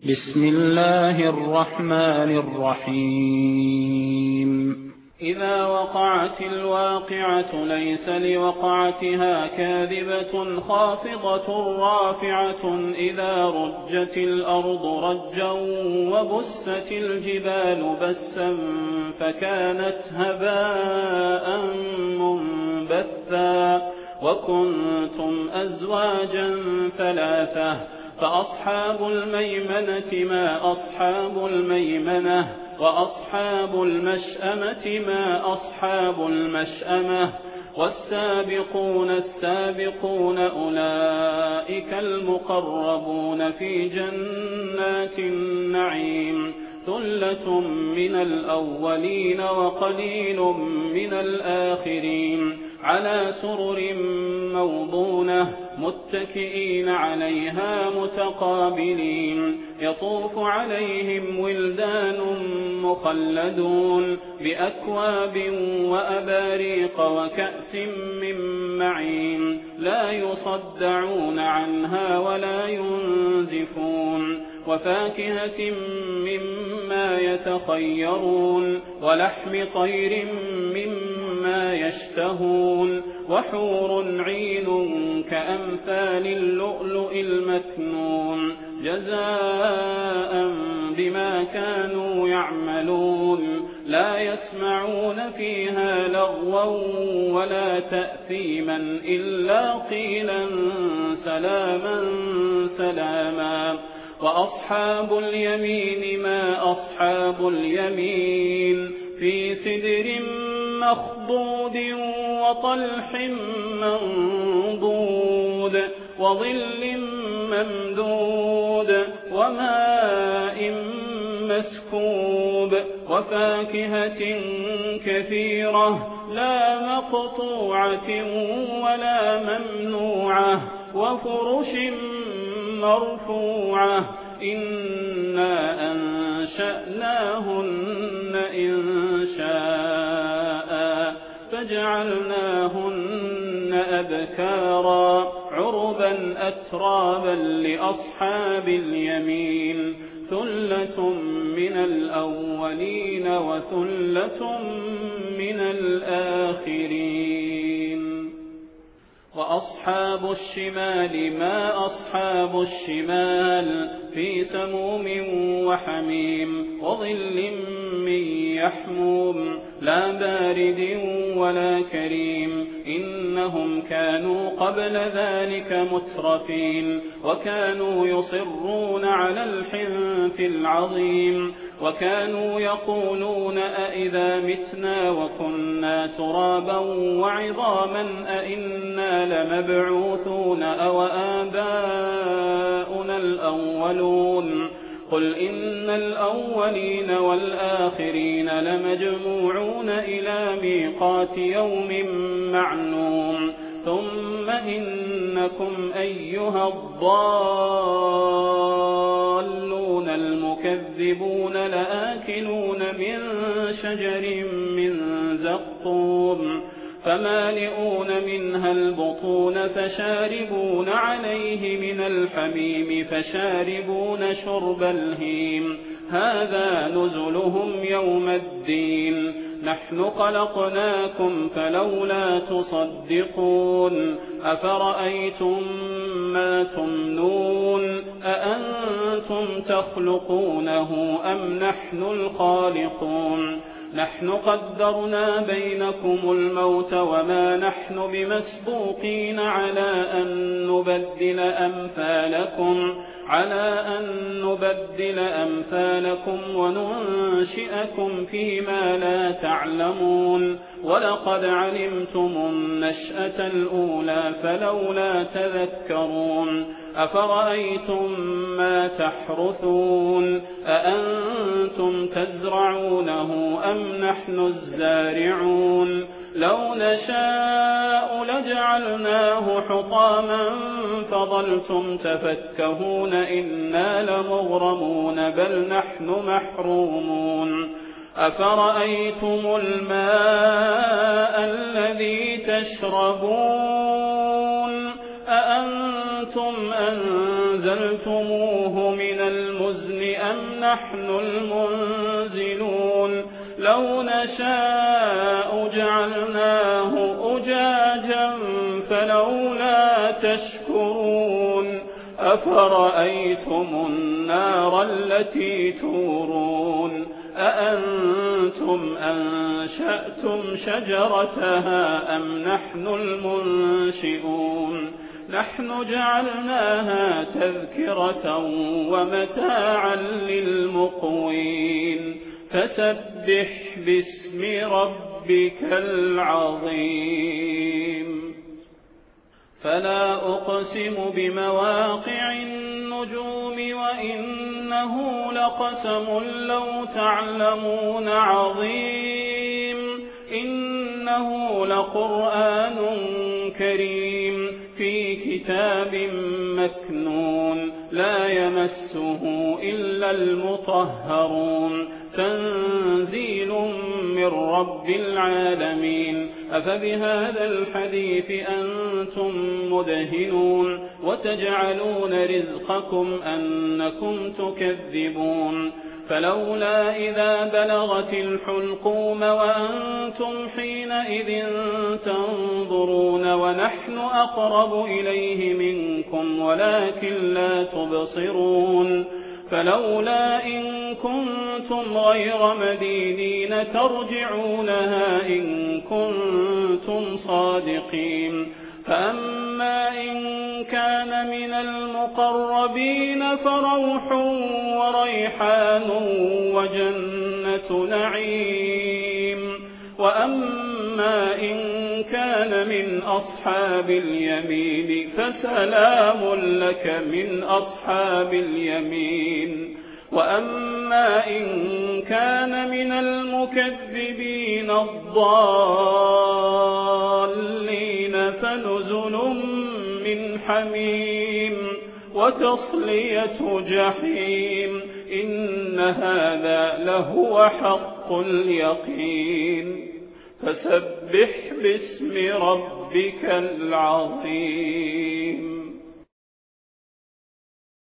بسم الله الرحمن الرحيم إذا وقعت الواقعة ليس لوقعتها كاذبة خافضة رافعة إذا رجت الأرض رجا وبست الجبال بسا فكانت هباء منبثا وكنتم أزواجا ثلاثة فأصحاب الميمنة ما أصحاب الميمنة وأصحاب المشأمة ما أصحاب المشأمة والسابقون السابقون أولئك المقربون في جنات النعيم ثلة من الأولين وقليل من الآخرين على سرر موضونة متكئين عليها متقابلين يطوف عليهم ولدان مخلدون بأكواب وأباريق وكأس من معين لا يصدعون عنها ولا ينزفون وفاكهة مما يتخيرون ولحم طير مما يشتهون وحور عين كأمثال اللؤلؤ المكنون جزاء بما كانوا يعملون لا يسمعون فيها لغوا ولا تأثيما إلا قيلا سلاما سلاما وأصحاب اليمين ما أصحاب اليمين في سدر مخضود وطلح منضود وظل ممدود وماء مسكوب وفاكهة كثيرة لا مقطوعة ولا ممنوعة وفرش مرفوعة إنا أنشأناهن إنشاء فجعلناهن أبكارا عربا أترابا لأصحاب اليمين ثلة من الأولين وثلة من الآخرين وأصحاب الشمال ما أصحاب الشمال في سموم وحميم وظل من يحموم لا بارد ولا كريم إنهم كانوا قبل ذلك مترفين وكانوا يصرون على الحنث العظيم وكانوا يقولون أئذا متنا وكنا ترابا وعظاما أئنا لمبعوثون أو آباؤنا الأولون قل إن الأولين والآخرين لمجموعون إلى ميقات يوم معلوم ثم إنكم أيها الضالون المكذبون لآكلون من شجر من زقوم فمالئون منها البطون فشاربون عليه من الحميم فشاربون شرب الهيم هذا نزلهم يوم الدين نحن خلقناكم فلولا تصدقون أفرأيتم ما تمنون أأنتم تخلقونه أم نحن الخالقون نحن قدرنا بينكم الموت وما نحن بمسبوقين على أن نبدل أمثالكم وننشئكم فيما لا تعلمون ولقد علمتم النشأة الأولى فلولا تذكرون أفرأيتم ما تحرثون أأنتم تزرعونه أم نحن الزارعون لو نشاء لجعلناه حطاما فظلتم تفكهون إنا لمغرمون بل نحن محرومون أفرأيتم الماء الذي تشربون أأنتم أنزلتموه من المزن أم نحن المنزلون لو نشاء جعلناه أجاجا فلولا تشكرون أفرأيتم النار التي تورون أأنتم أنشأتم شجرتها أم نحن المنشئون نحن جعلناها تذكرة ومتاعا للمقوين فسبح باسم ربك العظيم فلا أقسم بمواقع النجوم وإنه لقسم لو تعلمون عظيم إنه لقرآن كريم في كتاب مكنون لا يمسه إلا المطهرون تنزيل من رب العالمين أفبهذا الحديث أنتم مدهنون وتجعلون رزقكم أنكم تكذبون فلولا إذا بلغت الحلقوم وأنتم حينئذ تنظرون ونحن أقرب إليه منكم ولكن لا تبصرون فلولا إن كنتم غير مدينين ترجعونها إن كنتم صادقين فأما إن كان من المقربين فروح وريحان وجنة نعيم وأما إن كان من أصحاب اليمين فسلام لك من أصحاب اليمين وأما إن كان من المكذبين الضالين فنزل من حميم وتصلية جحيم إن هذا لهو حق اليقين فسبح باسم ربك العظيم